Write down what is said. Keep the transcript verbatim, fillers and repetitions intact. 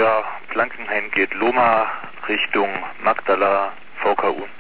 Magdala, Blankenhain geht Loma Richtung Magdala, V K U.